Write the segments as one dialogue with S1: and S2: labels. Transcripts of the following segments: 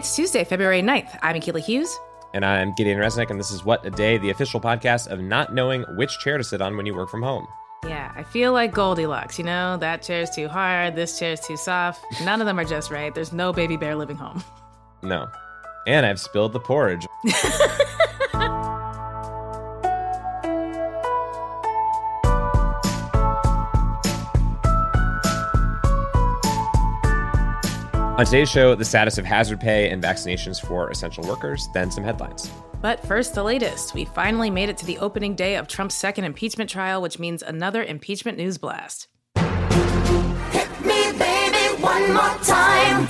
S1: It's Tuesday, February 9th. I'm Akila Hughes.
S2: And I'm Gideon Resnick, and this is What a Day, the official podcast of not knowing which chair to sit on when you work from home.
S1: Yeah, I feel like Goldilocks, you know? That chair's too hard, this chair's too soft. None of them are just right. There's no baby bear living home.
S2: No. And I've spilled the porridge. On today's show, the status of hazard pay and vaccinations for essential workers, then some headlines.
S1: But first, the latest. We finally made it to the opening day of Trump's second impeachment trial, which means another impeachment news blast.
S3: Hit me, baby, one more time.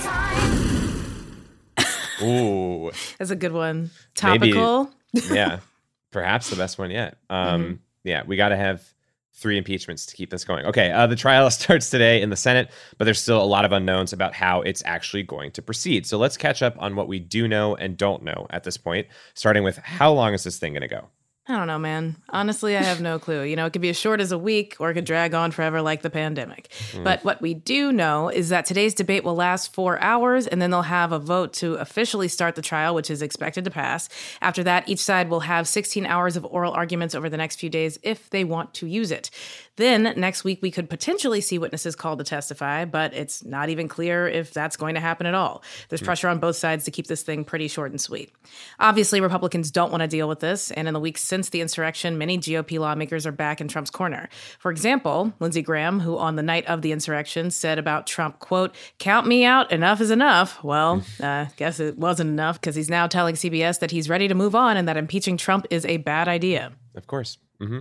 S2: Ooh.
S1: That's a good one. Topical.
S2: Maybe, yeah, perhaps the best one yet. Yeah, we got to have 3 impeachments to keep this going. Okay, the trial starts today in the Senate, but there's still a lot of unknowns about how it's actually going to proceed. So let's catch up on what we do know and don't know at this point, starting with how long is this thing going to go?
S1: I don't know, man. Honestly, I have no clue. You know, it could be as short as a week or it could drag on forever like the pandemic. But what we do know is that today's debate will last 4 hours, and then they'll have a vote to officially start the trial, which is expected to pass. After that, each side will have 16 hours of oral arguments over the next few days if they want to use it. Then next week, we could potentially see witnesses called to testify, but it's not even clear if that's going to happen at all. There's pressure on both sides to keep this thing pretty short and sweet. Obviously, Republicans don't want to deal with this, and in the weeks since the insurrection, many GOP lawmakers are back in Trump's corner. For example, Lindsey Graham, who on the night of the insurrection said about Trump, quote, "Count me out, enough is enough." Well, guess it wasn't enough because he's now telling CBS that he's ready to move on and that impeaching Trump is a bad idea.
S2: Of course.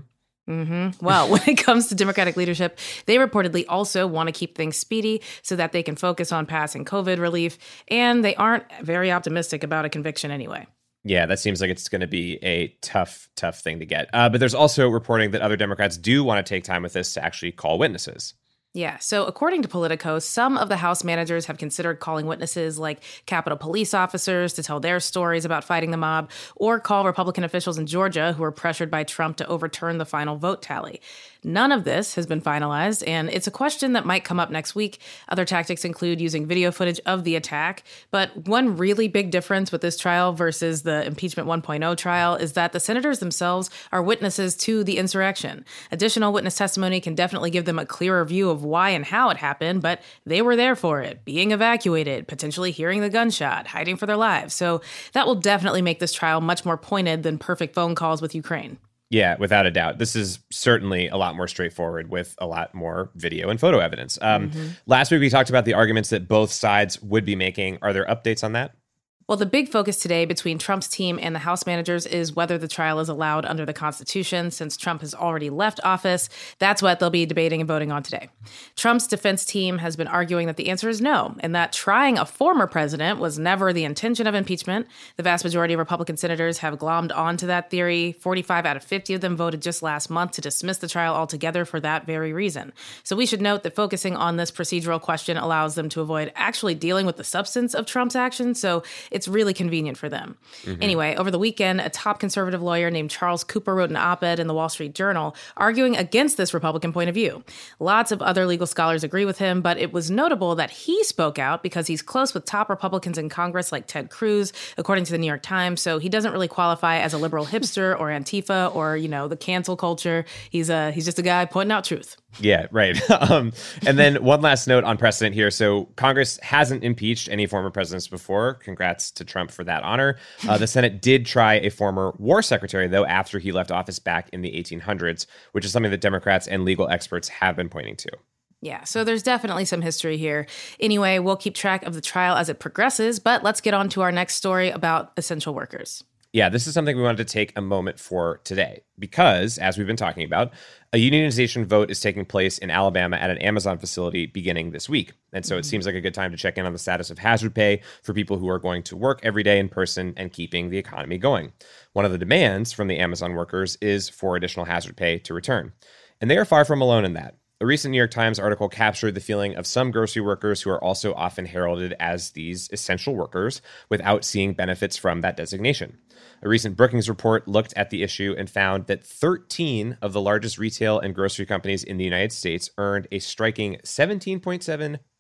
S1: Well, when it comes to Democratic leadership, they reportedly also want to keep things speedy so that they can focus on passing COVID relief, and they aren't very optimistic about a conviction anyway.
S2: Yeah, that seems like it's going to be a tough thing to get. But there's also reporting that other Democrats do want to take time with this to actually call witnesses.
S1: Yeah, so according to Politico, some of the House managers have considered calling witnesses like Capitol Police officers to tell their stories about fighting the mob, or call Republican officials in Georgia who were pressured by Trump to overturn the final vote tally. None of this has been finalized, and it's a question that might come up next week. Other tactics include using video footage of the attack, but one really big difference with this trial versus the impeachment 1.0 trial is that the senators themselves are witnesses to the insurrection. Additional witness testimony can definitely give them a clearer view of why and how it happened, but they were there for it, being evacuated, potentially hearing the gunshot, hiding for their lives. So that will definitely make this trial much more pointed than perfect phone calls with Ukraine.
S2: Yeah, without a doubt. This is certainly a lot more straightforward with a lot more video and photo evidence. Last week, we talked about the arguments that both sides would be making. Are there updates on that?
S1: Well, the big focus today between Trump's team and the House managers is whether the trial is allowed under the Constitution, since Trump has already left office. That's what they'll be debating and voting on today. Trump's defense team has been arguing that the answer is no, and that trying a former president was never the intention of impeachment. The vast majority of Republican senators have glommed onto that theory. 45 out of 50 of them voted just last month to dismiss the trial altogether for that very reason. So we should note that focusing on this procedural question allows them to avoid actually dealing with the substance of Trump's actions. So it's really convenient for them. Anyway, over the weekend, a top conservative lawyer named Charles Cooper wrote an op-ed in the Wall Street Journal arguing against this Republican point of view. Lots of other legal scholars agree with him, but it was notable that he spoke out because he's close with top Republicans in Congress like Ted Cruz, according to the New York Times. So he doesn't really qualify as a liberal hipster or Antifa or, you know, the cancel culture. He's just a guy pointing out truth.
S2: Yeah, right. And then one last note on precedent here. So Congress hasn't impeached any former presidents before. Congrats to Trump for that honor. The Senate did try a former war secretary, though, after he left office back in the 1800s, which is something that Democrats and legal experts have been pointing to.
S1: Yeah, so there's definitely some history here. Anyway, we'll keep track of the trial as it progresses, but let's get on to our next story about essential workers.
S2: Yeah, this is something we wanted to take a moment for today because, as we've been talking about, a unionization vote is taking place in Alabama at an Amazon facility beginning this week. And so it seems like a good time to check in on the status of hazard pay for people who are going to work every day in person and keeping the economy going. One of the demands from the Amazon workers is for additional hazard pay to return. And they are far from alone in that. A recent New York Times article captured the feeling of some grocery workers who are also often heralded as these essential workers without seeing benefits from that designation. A recent Brookings report looked at the issue and found that 13 of the largest retail and grocery companies in the United States earned a striking 17.7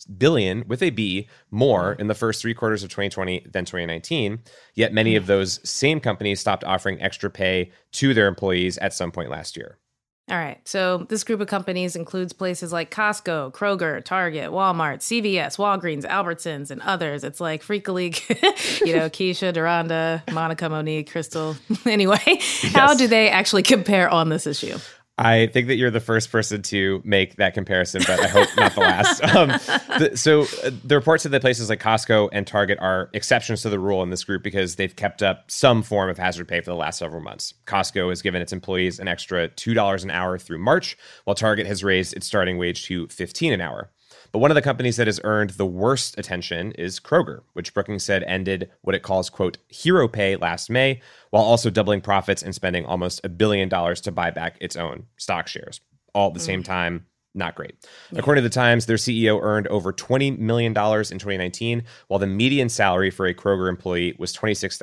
S2: billion with a B more in the first 3 quarters of 2020 than 2019. Yet many of those same companies stopped offering extra pay to their employees at some point last year.
S1: All right. So this group of companies includes places like Costco, Kroger, Target, Walmart, CVS, Walgreens, Albertsons, and others. It's like Freak League, Keisha, Duranda, Monica, Monique, Crystal. Anyway, How do they actually compare on this issue?
S2: I think that you're the first person to make that comparison, but I hope not the last. So the report said that places like Costco and Target are exceptions to the rule in this group because they've kept up some form of hazard pay for the last several months. Costco has given its employees an extra $2 an hour through March, while Target has raised its starting wage to $15 an hour. But one of the companies that has earned the worst attention is Kroger, which Brookings said ended what it calls, quote, hero pay last May, while also doubling profits and spending almost $1 billion to buy back its own stock shares. All at the same time, not great. Yeah. According to the Times, their CEO earned over $20 million in 2019, while the median salary for a Kroger employee was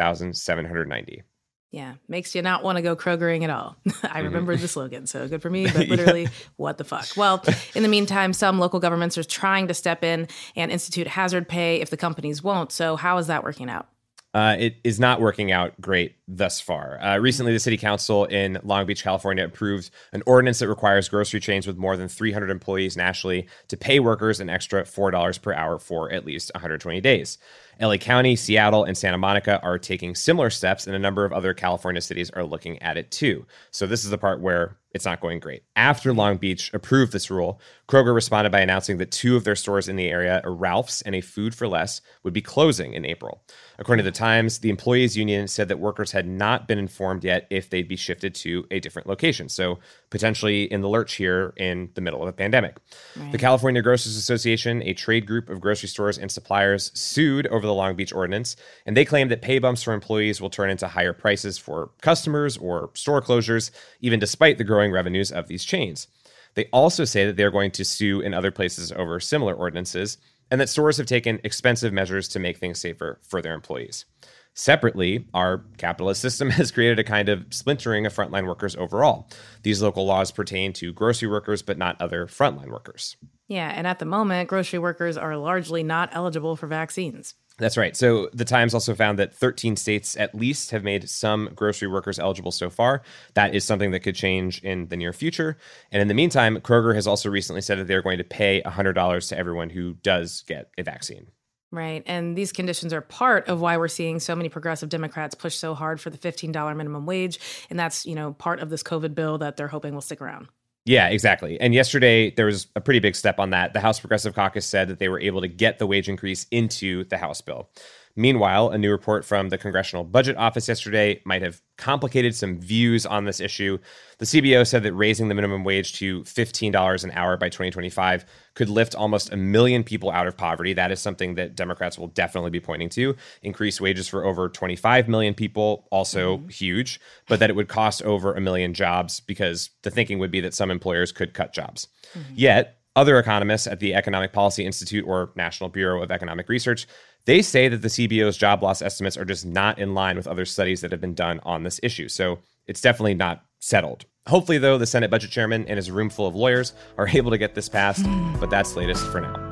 S2: $26,790.
S1: Yeah, makes you not want to go Krogering at all. I remembered the slogan, so good for me, but literally, what the fuck? Well, in the meantime, some local governments are trying to step in and institute hazard pay if the companies won't. So how is that working out?
S2: It is not working out great thus far. Recently, the city council in Long Beach, California, approved an ordinance that requires grocery chains with more than 300 employees nationally to pay workers an extra $4 per hour for at least 120 days. LA County, Seattle, and Santa Monica are taking similar steps, and a number of other California cities are looking at it too. So this is the part where it's not going great. After Long Beach approved this rule, Kroger responded by announcing that 2 of their stores in the area, a Ralph's and a Food for Less, would be closing in April. According to the Times, the employees union said that workers had not been informed yet if they'd be shifted to a different location. So potentially in the lurch here in the middle of a pandemic. Right. The California Grocers Association, a trade group of grocery stores and suppliers, sued over the Long Beach ordinance, and they claim that pay bumps for employees will turn into higher prices for customers or store closures, even despite the growing revenues of these chains. They also say that they're going to sue in other places over similar ordinances, and that stores have taken expensive measures to make things safer for their employees. Separately, our capitalist system has created a kind of splintering of frontline workers overall. These local laws pertain to grocery workers, but not other frontline workers.
S1: Yeah, and at the moment, grocery workers are largely not eligible for vaccines.
S2: That's right. So the Times also found that 13 states at least have made some grocery workers eligible so far. That is something that could change in the near future. And in the meantime, Kroger has also recently said that they're going to pay $100 to everyone who does get a vaccine.
S1: Right. And these conditions are part of why we're seeing so many progressive Democrats push so hard for the $15 minimum wage. And that's, part of this COVID bill that they're hoping will stick around.
S2: Yeah, exactly. And yesterday, there was a pretty big step on that. The House Progressive Caucus said that they were able to get the wage increase into the House bill. Meanwhile, a new report from the Congressional Budget Office yesterday might have complicated some views on this issue. The CBO said that raising the minimum wage to $15 an hour by 2025 could lift almost 1 million people out of poverty. That is something that Democrats will definitely be pointing to. Increase wages for over 25 million people, also huge, but that it would cost over 1 million jobs because the thinking would be that some employers could cut jobs. Yet, other economists at the Economic Policy Institute or National Bureau of Economic Research, they say that the CBO's job loss estimates are just not in line with other studies that have been done on this issue. So it's definitely not settled. Hopefully, though, the Senate Budget Chairman and his room full of lawyers are able to get this passed, but that's latest for now.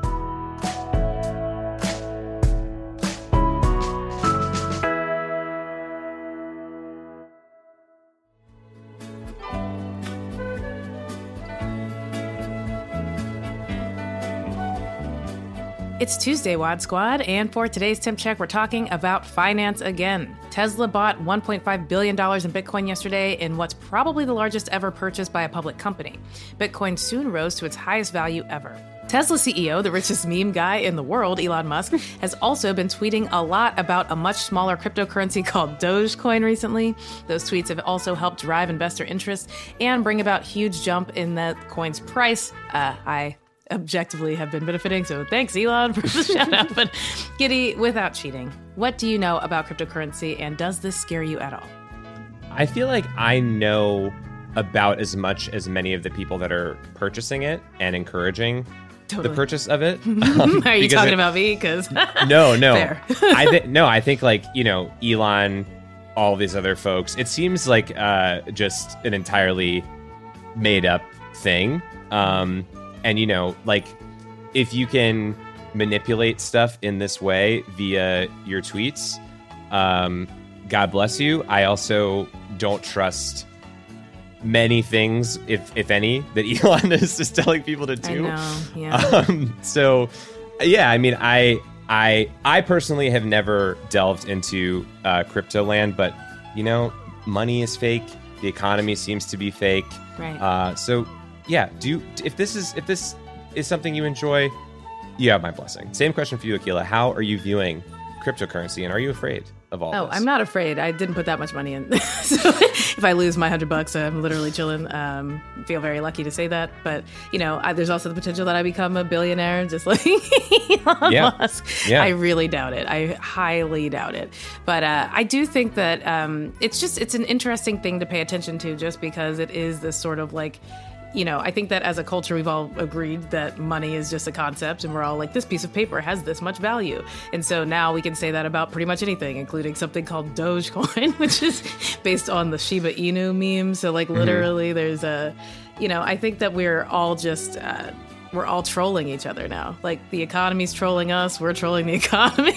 S1: It's Tuesday, Wad Squad, and for today's Temp Check, we're talking about finance again. Tesla bought $1.5 billion in Bitcoin yesterday in what's probably the largest ever purchase by a public company. Bitcoin soon rose to its highest value ever. Tesla CEO, the richest meme guy in the world, Elon Musk, has also been tweeting a lot about a much smaller cryptocurrency called Dogecoin recently. Those tweets have also helped drive investor interest and bring about huge jump in the coin's price. I objectively have been benefiting, so thanks, Elon, for the shout out. But Giddy, without cheating, what do you know about cryptocurrency, and does this scare you at all?
S2: I feel like I know about as much as many of the people that are purchasing it and encouraging the purchase of it.
S1: Are you talking about me? Because
S2: no.
S1: Fair.
S2: I think like, Elon, all these other folks, it seems like just an entirely made up thing. And, like, if you can manipulate stuff in this way via your tweets, God bless you. I also don't trust many things, if any, that Elon is just telling people to do.
S1: I know, yeah.
S2: So, yeah, I mean, I personally have never delved into crypto land, but, you know, money is fake. The economy seems to be fake.
S1: Right.
S2: So, yeah, if this is something you enjoy, you have my blessing. Same question for you, Akilah. How are you viewing cryptocurrency, and are you afraid of all this?
S1: I'm not afraid. I didn't put that much money in. So if I lose my $100, I'm literally chilling. Feel very lucky to say that. But, you know, there's also the potential that I become a billionaire just like Elon Musk. Yeah. I really doubt it. I highly doubt it. But I do think that it's an interesting thing to pay attention to, just because it is this sort of like, you know, I think that as a culture, we've all agreed that money is just a concept, and we're all like, this piece of paper has this much value. And so now we can say that about pretty much anything, including something called Dogecoin, which is based on the Shiba Inu meme. So like literally there's I think that we're all just, we're all trolling each other now. Like the economy's trolling us, we're trolling the economy.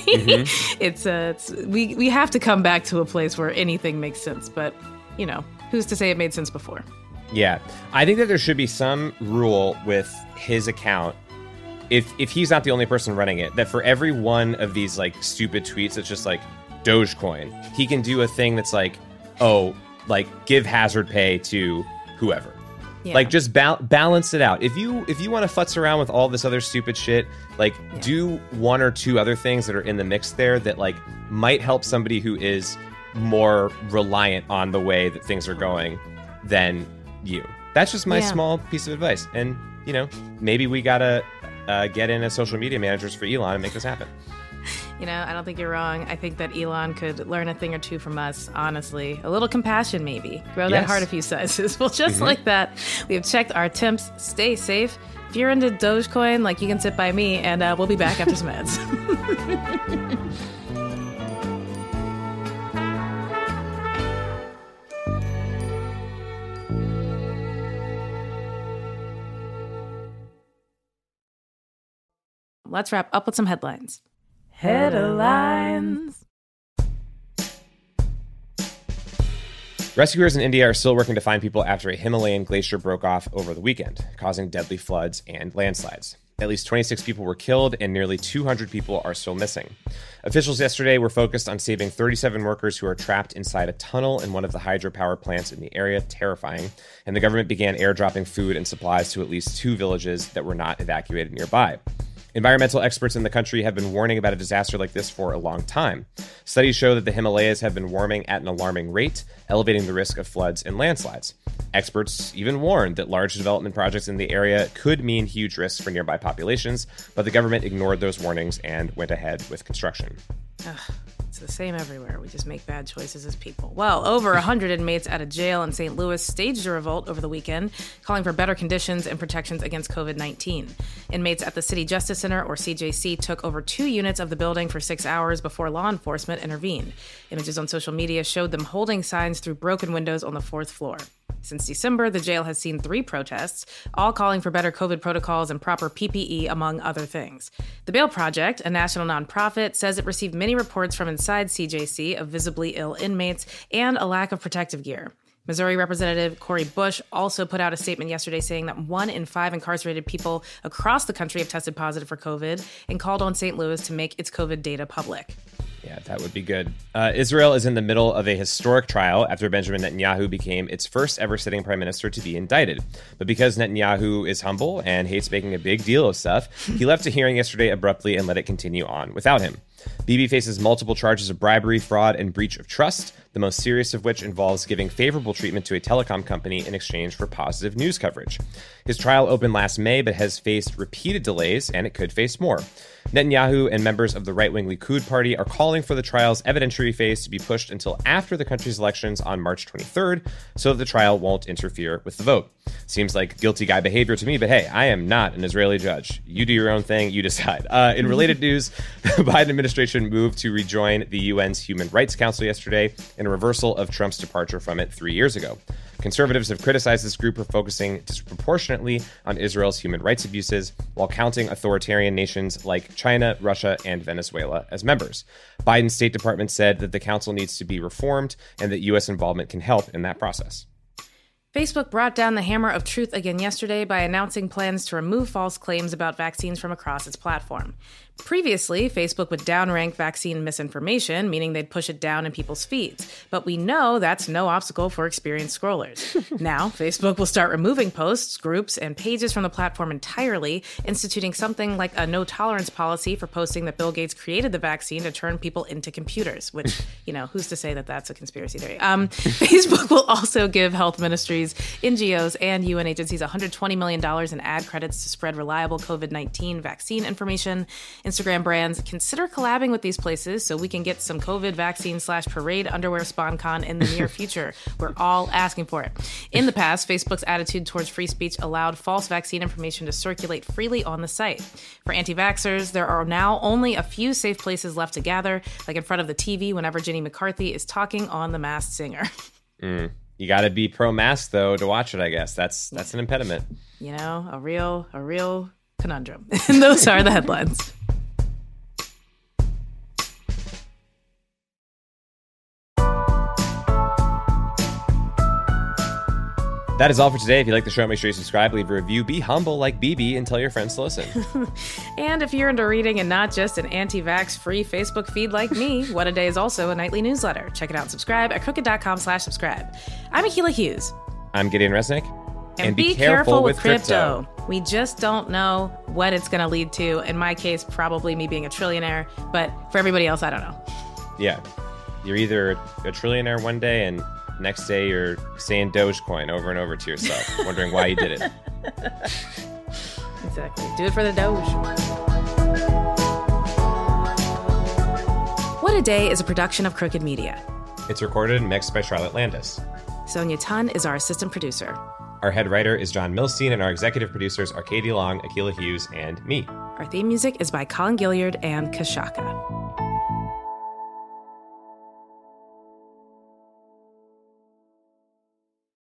S1: We have to come back to a place where anything makes sense. But, you know, who's to say it made sense before?
S2: Yeah, I think that there should be some rule with his account, if he's not the only person running it, that for every one of these like stupid tweets that's just like Dogecoin, he can do a thing that's like, oh, like give hazard pay to whoever. Yeah. Like just balance it out. If you want to futz around with all this other stupid shit, like do one or two other things that are in the mix there that like might help somebody who is more reliant on the way that things are going than you. That's just my small piece of advice. And, you know, maybe we gotta get in as social media managers for Elon and make this happen.
S1: You know, I don't think you're wrong. I think that Elon could learn a thing or two from us, honestly. A little compassion, maybe. Grow that heart a few sizes. Well, just like that, we have checked our temps. Stay safe. If you're into Dogecoin, like, you can sit by me, and we'll be back after some ads. Let's wrap up with some headlines. Headlines.
S2: Rescuers in India are still working to find people after a Himalayan glacier broke off over the weekend, causing deadly floods and landslides. At least 26 people were killed and nearly 200 people are still missing. Officials yesterday were focused on saving 37 workers who are trapped inside a tunnel in one of the hydropower plants in the area, terrifying, and the government began airdropping food and supplies to at least 2 villages that were not evacuated nearby. Environmental experts in the country have been warning about a disaster like this for a long time. Studies show that the Himalayas have been warming at an alarming rate, elevating the risk of floods and landslides. Experts even warned that large development projects in the area could mean huge risks for nearby populations, but the government ignored those warnings and went ahead with construction.
S1: It's the same everywhere. We just make bad choices as people. Well, over 100 inmates at a jail in St. Louis staged a revolt over the weekend, calling for better conditions and protections against COVID-19. Inmates at the City Justice Center, or CJC, took over 2 units of the building for 6 hours before law enforcement intervened. Images on social media showed them holding signs through broken windows on the 4th floor. Since December, the jail has seen 3 protests, all calling for better COVID protocols and proper PPE, among other things. The Bail Project, a national nonprofit, says it received many reports from inside CJC of visibly ill inmates and a lack of protective gear. Missouri Representative Cori Bush also put out a statement yesterday saying that 1 in 5 incarcerated people across the country have tested positive for COVID and called on St. Louis to make its COVID data public.
S2: Yeah, that would be good. Israel is in the middle of a historic trial after Benjamin Netanyahu became its first ever sitting prime minister to be indicted. But because Netanyahu is humble and hates making a big deal of stuff, he left a hearing yesterday abruptly and let it continue on without him. Bibi faces multiple charges of bribery, fraud, and breach of trust, the most serious of which involves giving favorable treatment to a telecom company in exchange for positive news coverage. His trial opened last May, but has faced repeated delays, and it could face more. Netanyahu and members of the right-wing Likud party are calling for the trial's evidentiary phase to be pushed until after the country's elections on March 23rd, so that the trial won't interfere with the vote. Seems like guilty guy behavior to me, but hey, I am not an Israeli judge. You do your own thing, you decide. In related news, the Biden administration moved to rejoin the UN's Human Rights Council yesterday in a reversal of Trump's departure from it 3 years ago. Conservatives have criticized this group for focusing disproportionately on Israel's human rights abuses while counting authoritarian nations like China, Russia, and Venezuela as members. Biden's State Department said that the council needs to be reformed and that U.S. involvement can help in that process.
S1: Facebook brought down the hammer of truth again yesterday by announcing plans to remove false claims about vaccines from across its platform. Previously, Facebook would downrank vaccine misinformation, meaning they'd push it down in people's feeds. But we know that's no obstacle for experienced scrollers. Now, Facebook will start removing posts, groups, and pages from the platform entirely, instituting something like a no-tolerance policy for posting that Bill Gates created the vaccine to turn people into computers, which, who's to say that that's a conspiracy theory? Facebook will also give health ministries, NGOs, and UN agencies $120 million in ad credits to spread reliable COVID-19 vaccine information. Instagram brands, consider collabing with these places so we can get some COVID vaccine/parade underwear SpawnCon in the near future. We're all asking for it. In the past, Facebook's attitude towards free speech allowed false vaccine information to circulate freely on the site. For anti-vaxxers, there are now only a few safe places left to gather, like in front of the TV whenever Jenny McCarthy is talking on The Masked Singer.
S2: You got to be pro-mask, though, to watch it, I guess. That's an impediment.
S1: A real conundrum. And those are the headlines.
S2: That is all for today. If you like the show, make sure you subscribe, leave a review, be humble like BB, and tell your friends to listen.
S1: And if you're into reading and not just an anti-vax free Facebook feed like me, What a Day is also a nightly newsletter. Check it out and subscribe at crooked.com/subscribe. I'm Akilah Hughes.
S2: I'm Gideon Resnick.
S1: And be careful with crypto. We just don't know what it's going to lead to. In my case, probably me being a trillionaire. But for everybody else, I don't know.
S2: Yeah. You're either a trillionaire one day and next day you're saying Dogecoin over and over to yourself, wondering why you did it.
S1: Exactly. Do it for the Doge. What a Day is a production of Crooked Media.
S2: It's recorded and mixed by Charlotte Landis.
S1: Sonia Tun is our assistant producer.
S2: Our head writer is John Milstein, and our executive producers are Katie Long, Akilah Hughes, and me.
S1: Our theme music is by Colin Gilliard and Kashaka.